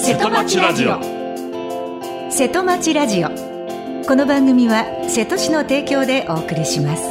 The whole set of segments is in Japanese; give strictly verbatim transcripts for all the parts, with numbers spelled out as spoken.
瀬戸町ラジオ。 瀬戸町ラジオ。この番組は瀬戸市の提供でお送りします。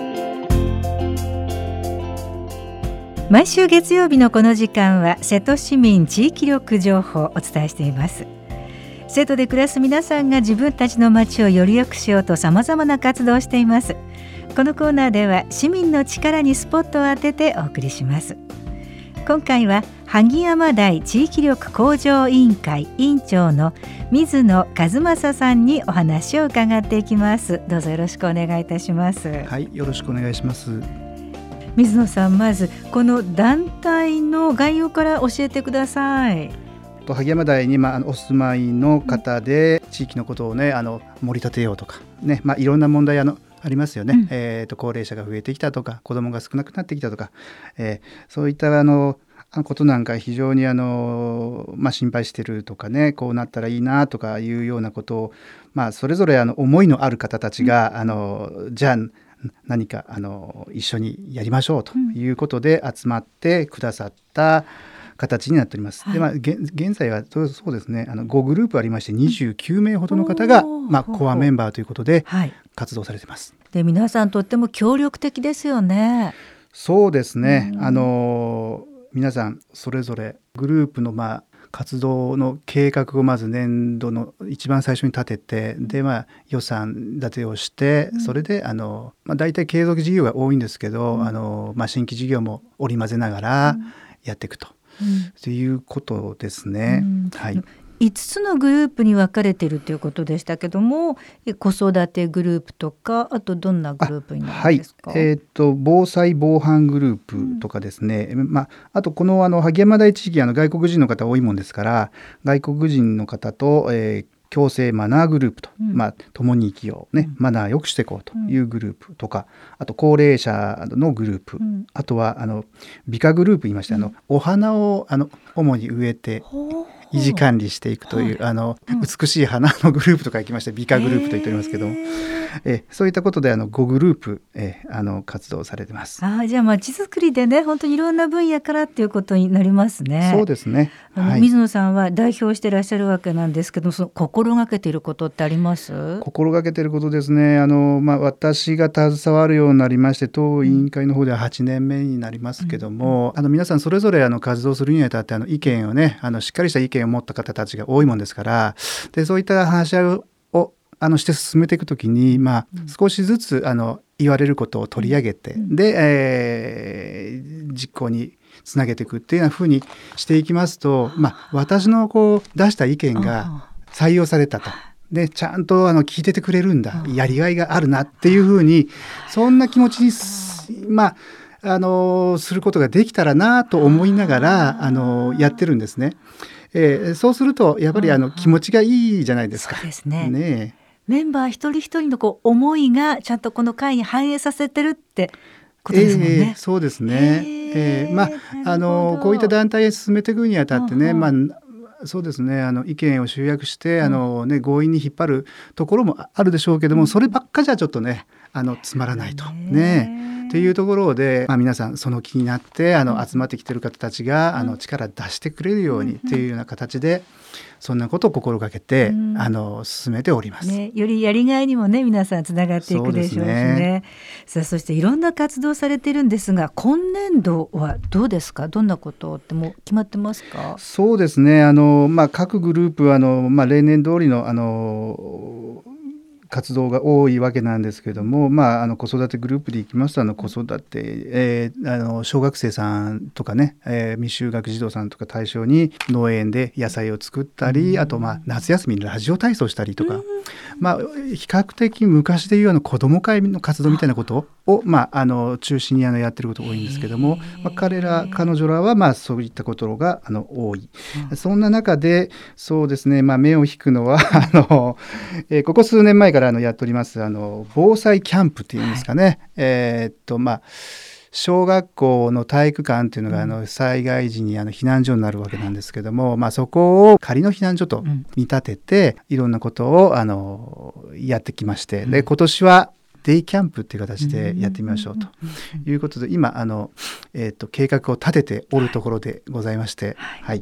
毎週月曜日のこの時間は瀬戸市民地域力情報をお伝えしています。瀬戸で暮らす皆さんが自分たちの町をより良くしようとさまざまな活動をしています。このコーナーでは市民の力にスポットを当ててお送りします。今回は萩山台地域力向上委員会委員長の水野和正さんにお話を伺っていきます。どうぞよろしくお願いいたします。 はい、よろしくお願いします。 水野さん、まずこの団体の概要から教えてください。 萩山台に、まあ、お住まいの方で地域のことを、ね、あの盛り立てようとか、ね、まあ、いろんな問題あのありますよね、うんえー、と高齢者が増えてきたとか子どもが少なくなってきたとか、えー、そういったあのことなんか非常にあの、まあ、心配してるとかね、こうなったらいいなとかいうようなことを、まあ、それぞれあの思いのある方たちが、うん、あのじゃあ何かあの一緒にやりましょうということで集まってくださった形になっております。はい、でまあ、現在はそうですね、あのごグループありましてにじゅうきゅうめいほどの方が、まあ、コアメンバーということで活動されています。 はい、で皆さんとっても協力的ですよね。 そうですね、あの皆さんそれぞれグループの、まあ、活動の計画をまず年度の一番最初に立てて、で、まあ、予算立てをして、それであの、まあ、大体継続事業が多いんですけど、うんあのまあ、新規事業も織り交ぜながらやっていくと、うん、ということですね。うんはい、 いつつのグループに分かれているということでしたけども、子育てグループとか、あとどんなグループになるんですか？ はい、えー、と防災防犯グループとかですね、うんまあ、あとこの、あの萩山台地域あの外国人の方多いもんですから、外国人の方と、えー共生マナーグループと、うんまあ、共に生きよう、ねうん、マナー良くしていこうというグループとか、あと高齢者のグループ、うん、あとはあの美化グループ言いまして、うん、あのお花をあの主に植えて維持管理していくという、はい、あのうん、美しい花のグループとか行きまして美化グループと言っておりますけども、えそういったことであのごグループ、えあの活動されてます。 あじゃあ街づくりでね、本当にいろんな分野からっていうことになりますね。 そうですね、 あの、はい、水野さんは代表していらっしゃるわけなんですけど、その心がけていることってあります？ 心がけていることですね、あの、まあ、私が携わるようになりまして当委員会の方でははちねんめになりますけども、うん、あの皆さんそれぞれあの活動するにあたってあの意見をね、あのしっかりした意見を持った方たちが多いもんですから、でそういった話し合いをあのして進めていくときに、まあ、少しずつあの言われることを取り上げて、うん、で、えー、実行につなげていくっていうような風にしていきますと、まあ、私のこう出した意見が採用されたと。でちゃんとあの聞いててくれるんだ、やりがいがあるなっていう風に、そんな気持ちに、まあ、あのすることができたらなと思いながらあのやってるんですね。えー、そうするとやっぱりあの気持ちがいいじゃないですか。 そうですね。 ねえ、 メンバー一人一人のこう思いがちゃんとこの会に反映させてるってことですもんね。 えー、そうですね。えーまあ、あのこういった団体へ進めていくにあたってね、まあそうですね、あの意見を集約して、うんあのね、強引に引っ張るところもあるでしょうけども、うん、そればっかじゃちょっとねあのつまらないとねっていうところで、まあ、皆さんその気になってあの集まってきている方たちが、うん、あの力出してくれるようにっていうような形で、そんなことを心がけて、うん、あの進めております、 ね、よりやりがいにもね皆さんつながっていくでしょうし ね, ねさあそしていろんな活動されているんですが、今年度はどうですか？どんなことってもう決まってますか？ そうですね、あの、まあ、各グループはあの、まあ、例年通りのあの活動が多いわけなんですけども、まあ、あの子育てグループでいきますと、あの子育て、えー、あの小学生さんとかね、えー、未就学児童さんとか対象に農園で野菜を作ったり、うん、あとまあ夏休みにラジオ体操したりとか、うんまあ、比較的昔でいうあの子ども会の活動みたいなことを、まあ、あの中心にあのやってることが多いんですけども、まあ、彼ら彼女らはまあそういったことがあの多い、うん、そんな中でそうですね、まあ、目を引くのはあの、えー、ここ数年前からあのやっておりますあの防災キャンプっていうんですかね、はい、えー、っとまあ小学校の体育館っていうのがあの災害時にあの避難所になるわけなんですけども、まあ、そこを仮の避難所と見立てていろんなことをあのやってきまして、で今年はデイキャンプっていう形でやってみましょうということで、今あの、えー、と計画を立てておるところでございまして、はいはい、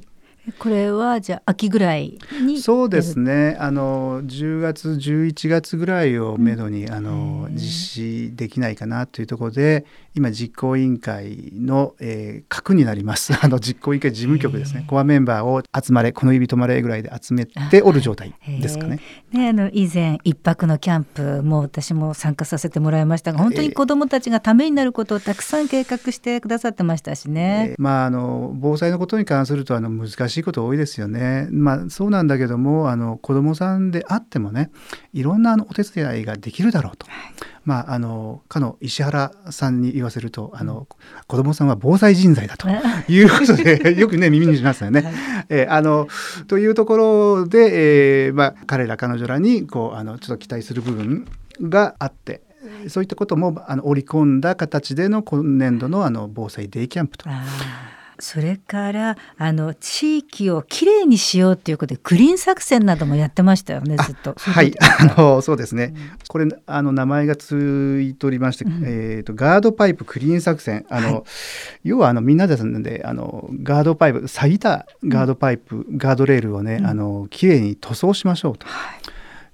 これはじゃあ秋ぐらいに。 そうですね、あのじゅうがつじゅういちがつぐらいをめどに、うん、あの実施できないかなというところで今実行委員会の、えー、核になりますあの実行委員会事務局ですね、コアメンバーを集まれこの指止まれぐらいで集めておる状態ですかね。 ね、あの以前一泊のキャンプも私も参加させてもらいましたが、本当に子どもたちがためになることをたくさん計画してくださってましたしね。 えーまあ、あの防災のことに関するとあの難しいこと多いですよね。まあ、そうなんだけどもあの子どもさんであってもねいろんなあのお手伝いができるだろうと、はい、まあ、あのかの石原さんに言わせるとあの、うん、子どもさんは防災人材だということでよくね耳にしますよね、はい、えー、あのというところで、えーまあ、彼ら彼女らにこうあのちょっと期待する部分があって、そういったこともあの織り込んだ形での今年度のあの防災デイキャンプと。 それからあの地域をきれいにしようということでグリーン作戦などもやってましたよね、ずっと。 はい、あのそうですね、うん、これあの名前がついておりまして、うん、えー、とガードパイプクリーン作戦、あの、はい、要はあのみんなですのであのガードパイプ錆びたガードパイプ、うん、ガードレールをね、うん、あのきれいに塗装しましょうと。はい、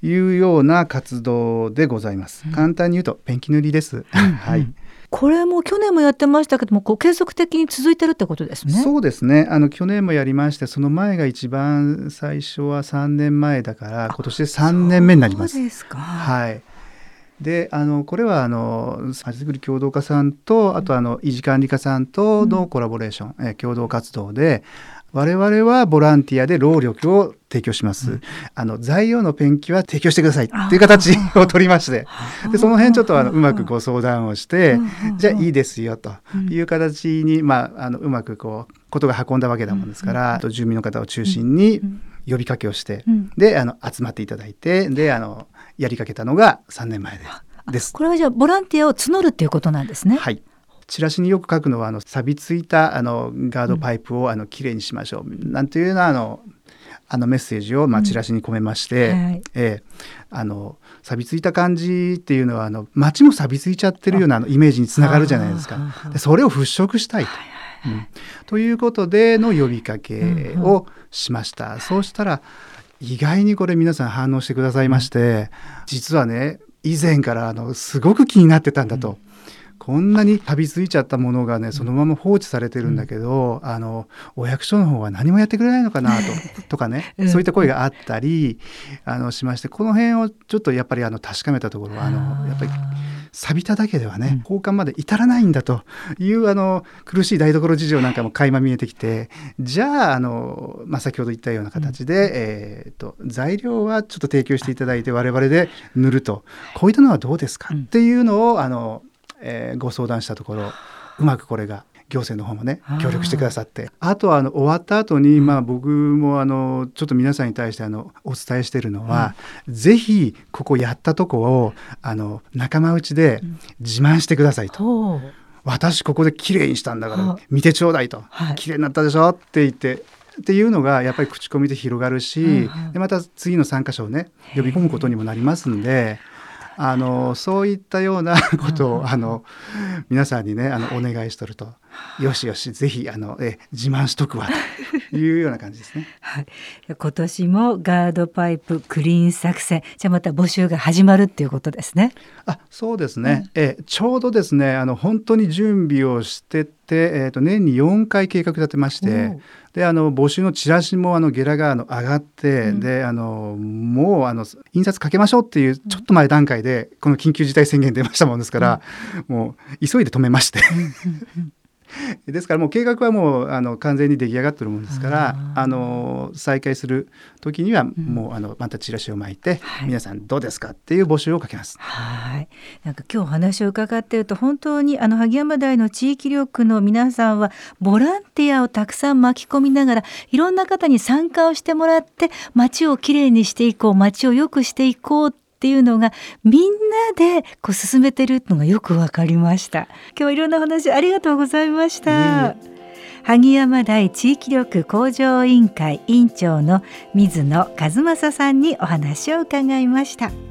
いうような活動でございます。うん、簡単に言うとペンキ塗りです。うん、はい。 これも去年もやってましたけども、こう継続的に続いてるってことですね。 そうですね、あの去年もやりまして、その前が一番最初はさんねんまえだから今年でさんねんめになります。 そうですか。 はい。であのこれはあのまちづくり協同課さんとあとあの維持管理課さんとのコラボレーション、うん、え共同活動で我々はボランティアで労力を提供します、うん、あの材料のペンキは提供してくださいっていう形を取りまして、でその辺ちょっとあのうまくご相談をして、じゃあいいですよという形に、まあ、あのうまくこうことが運んだわけだもんですから、あと住民の方を中心に呼びかけをして、であの集まっていただいて、であのやりかけたのがさんねんまえです。 これはじゃあボランティアを募るっていうことなんですね。 はい、チラシによく書くのはあの錆びついたあのガードパイプをあのきれいにしましょう、うん、なんていうようなあのあのメッセージをまあチラシに込めまして、うんはい、えー、あの錆びついた感じっていうのはあの街も錆びついちゃってるようなあのイメージにつながるじゃないですか。でそれを払拭したいと、うん、ということでの呼びかけをしました、うんうん、そうしたら意外にこれ皆さん反応してくださいまして、うん、実はね以前からあのすごく気になってたんだと、うん、こんなに錆びついちゃったものがねそのまま放置されてるんだけど、うん、あのお役所の方は何もやってくれないのかなととかね、うん、そういった声があったりあのしまして、この辺をちょっとやっぱりあの確かめたところはあのやっぱり錆びただけではね、うん、交換まで至らないんだというあの苦しい台所事情なんかも垣間見えてきて、じゃあ、あの、まあ、先ほど言ったような形で、うん、えー、と材料はちょっと提供していただいて我々で塗ると、こういったのはどうですか、うん、っていうのをあの、えー、ご相談したところ、うまくこれが行政の方もね協力してくださって、あとはあの終わった後に、まあ、僕もあのちょっと皆さんに対してあのお伝えしているのは、うん、ぜひここやったとこをあの仲間内で自慢してくださいと、うん、私ここできれいにしたんだから見てちょうだいと、はい、きれいになったでしょって言ってっていうのがやっぱり口コミで広がるし、うん、でまた次の参加者をね呼び込むことにもなりますんで、あのそういったようなことをあの皆さんにねあのお願いしとると、よしよしぜひあのえ自慢しとくわというような感じですね。 はい、今年もガードパイプクリーン作戦、じゃあまた募集が始まるっていうことですね。 あ、そうですね、うん、えちょうどですねあの本当に準備をしてて、えー、と年によんかい計画立てまして、であの募集のチラシもあのゲラがあの上がって、うん、であのもうあの印刷かけましょうっていうちょっと前段階でこの緊急事態宣言出ましたもんですから、うん、もう急いで止めましてですからもう計画はもうあの完全に出来上がってるものですから、あの再開する時にはもうあのまたチラシを巻いて、うん、皆さんどうですかっていう募集をかけます。 はい、なんか今日お話を伺っていると本当にあの萩山台の地域力の皆さんはボランティアをたくさん巻き込みながらいろんな方に参加をしてもらって街をきれいにしていこう、街を良くしていこうっていうのがみんなでこう進めてるのがよくわかりました。今日はいろんな話ありがとうございました。萩山台地域力向上委員会委員長の水野和正さんにお話を伺いました。